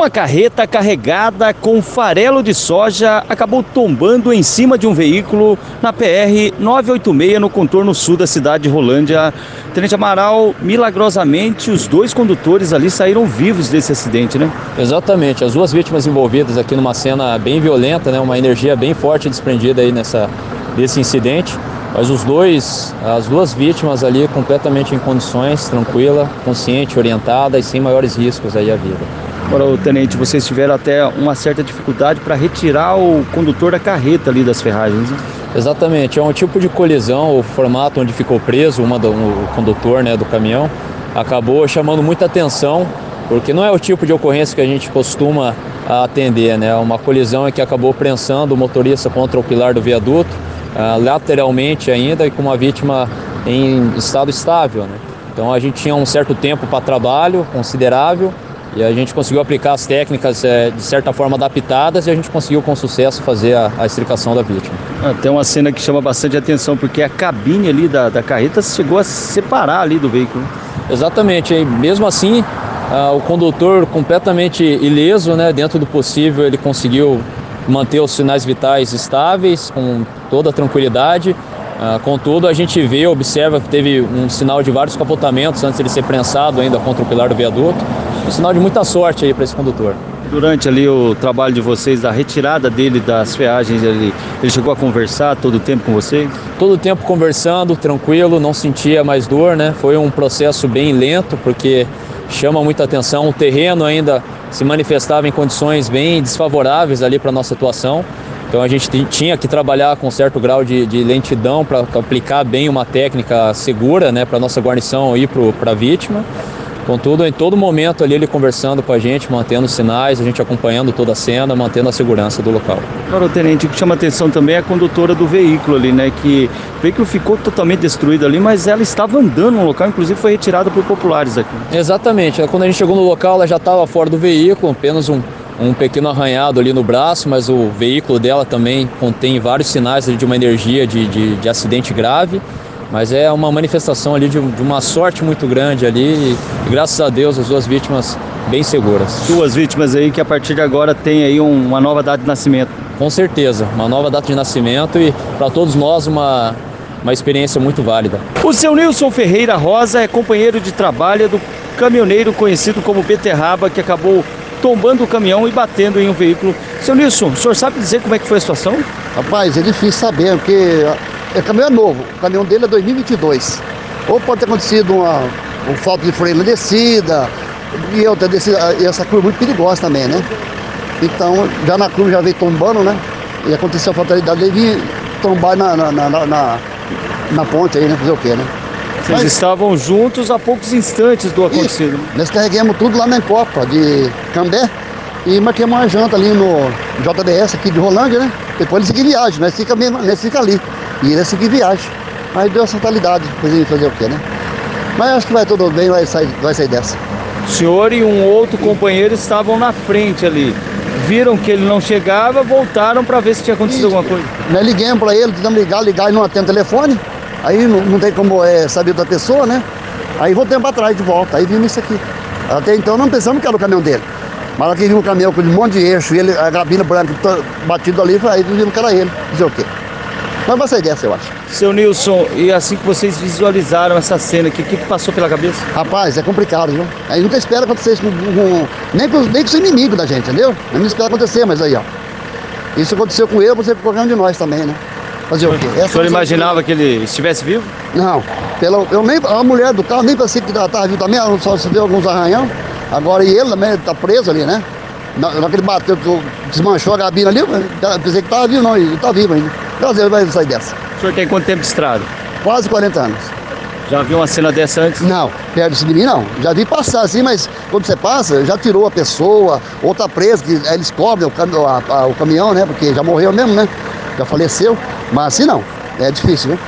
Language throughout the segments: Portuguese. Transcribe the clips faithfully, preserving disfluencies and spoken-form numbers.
Uma carreta carregada com farelo de soja acabou tombando em cima de um veículo na P R novecentos e oitenta e seis, no contorno sul da cidade de Rolândia. Tenente Amaral, milagrosamente os dois condutores ali saíram vivos desse acidente, né? Exatamente, as duas vítimas envolvidas aqui numa cena bem violenta, né? Uma energia bem forte desprendida aí nessa, desse incidente. Mas os dois, as duas vítimas ali completamente em condições, tranquila, consciente, orientada e sem maiores riscos aí à vida. Agora, o tenente, vocês tiveram até uma certa dificuldade para retirar o condutor da carreta ali das ferragens, né? Exatamente, é um tipo de colisão, o formato onde ficou preso uma do, o condutor, né, do caminhão, acabou chamando muita atenção, porque não é o tipo de ocorrência que a gente costuma atender, né? Uma colisão é que acabou prensando o motorista contra o pilar do viaduto, uh, lateralmente ainda, e com uma vítima em estado estável, né? Então a gente tinha um certo tempo para trabalho considerável, e a gente conseguiu aplicar as técnicas é, de certa forma adaptadas, e a gente conseguiu com sucesso fazer a, a extricação da vítima. Ah, tem uma cena que chama bastante atenção, porque a cabine ali da, da carreta chegou a se separar ali do veículo. Exatamente, e mesmo assim ah, o condutor completamente ileso, né, dentro do possível ele conseguiu manter os sinais vitais estáveis, com toda a tranquilidade. Ah, contudo, a gente vê, observa que teve um sinal de vários capotamentos antes de ele ser prensado ainda contra o pilar do viaduto. Um sinal de muita sorte aí para esse condutor. Durante ali o trabalho de vocês, da retirada dele das ferragens, ele, ele chegou a conversar todo o tempo com vocês? Todo o tempo conversando, tranquilo, não sentia mais dor, né? Foi um processo bem lento, porque chama muita atenção. O terreno ainda se manifestava em condições bem desfavoráveis ali para a nossa atuação. Então a gente tinha que trabalhar com um certo grau de, de lentidão para aplicar bem uma técnica segura, né, para a nossa guarnição e para a vítima. Contudo, em todo momento ali ele conversando com a gente, mantendo os sinais, a gente acompanhando toda a cena, mantendo a segurança do local. Agora, tenente, o que chama atenção também é a condutora do veículo ali, né? Que o veículo ficou totalmente destruído ali, mas ela estava andando no local, inclusive foi retirada por populares aqui. Exatamente, quando a gente chegou no local ela já estava fora do veículo, apenas um, um pequeno arranhado ali no braço, mas o veículo dela também contém vários sinais ali de uma energia de, de, de acidente grave. Mas é uma manifestação ali de, de uma sorte muito grande ali e, e graças a Deus as duas vítimas bem seguras. Duas vítimas aí que a partir de agora tem aí um, uma nova data de nascimento. Com certeza, uma nova data de nascimento e para todos nós uma, uma experiência muito válida. O seu Nilson Ferreira Rosa é companheiro de trabalho do caminhoneiro conhecido como Beterraba, que acabou tombando o caminhão e batendo em um veículo. Seu Nilson, o senhor sabe dizer como é que foi a situação? Rapaz, é difícil saber, porque o caminhão é novo, o caminhão dele é dois mil e vinte e dois. Ou pode ter acontecido uma, um falta de freio na descida, e outra descida, e essa curva é muito perigosa também, né? Então, já na curva já veio tombando, né? E aconteceu a fatalidade dele vir tombar na, na, na, na, na ponte aí, né? Fazer o quê, né? Vocês Mas, estavam juntos há poucos instantes do acontecido. Isso, nós carregamos tudo lá na Encopa de Cambé e marquemos uma janta ali no J B S aqui de Rolândia, né? Depois ele seguir viagem, nós fica, mesmo, nós fica ali. E ele seguir viagem. Mas deu essa fatalidade, fazer, fazer o quê, né? Mas acho que vai tudo bem, vai sair, vai sair dessa. O senhor e um outro companheiro estavam na frente ali. Viram que ele não chegava, voltaram para ver se tinha acontecido Isso. alguma coisa. Nós ligamos para ele, tentamos ligar, ligar, ele não atende o telefone. Aí não, não tem como é, saber da pessoa, né? Aí voltamos para trás de volta, aí vimos isso aqui. Até então não pensamos que era o caminhão dele. Mas aqui viu um caminhão com um monte de eixo, e ele, a gabina branca batido ali, aí vimos que era ele. Dizer o quê? Mas vai sair dessa, eu acho. Seu Nilson, e assim que vocês visualizaram essa cena aqui, o que passou pela cabeça? Rapaz, é complicado, viu? A gente nunca espera acontecer isso com, com, nem, com, nem com os inimigos da gente, entendeu? A gente não espera acontecer, mas aí, ó. Isso aconteceu com ele, você com qualquer um de nós também, né? Fazer o quê? Essa o senhor imaginava que ele estivesse vivo? Não. Pela, eu nem, a mulher do carro nem pensei que estava vivo também, só se deu alguns arranhão. Agora, e ele também está preso ali, né? Na hora que ele bateu, desmanchou a gabina ali, eu pensei que estava vivo, não, ele está vivo ainda. Graças a Deus vai sair dessa. O senhor tem quanto tempo de estrada? Quase quarenta anos. Já viu uma cena dessa antes? Não, perto de mim não. Já vi passar assim, mas quando você passa, já tirou a pessoa, ou tá preso, que aí eles cobrem o, cam a, a, o caminhão, né? Porque já morreu mesmo, né? Já faleceu. Mas assim não, é difícil, viu?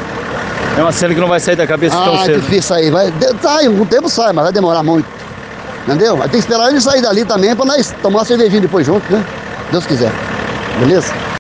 É uma cena que não vai sair da cabeça ah, tão cedo. Ah, é difícil sair. Vai, sai, um tempo sai, mas vai demorar muito. Entendeu? Vai ter que esperar ele sair dali também pra nós tomar uma cervejinha depois junto, né? Deus quiser. Beleza?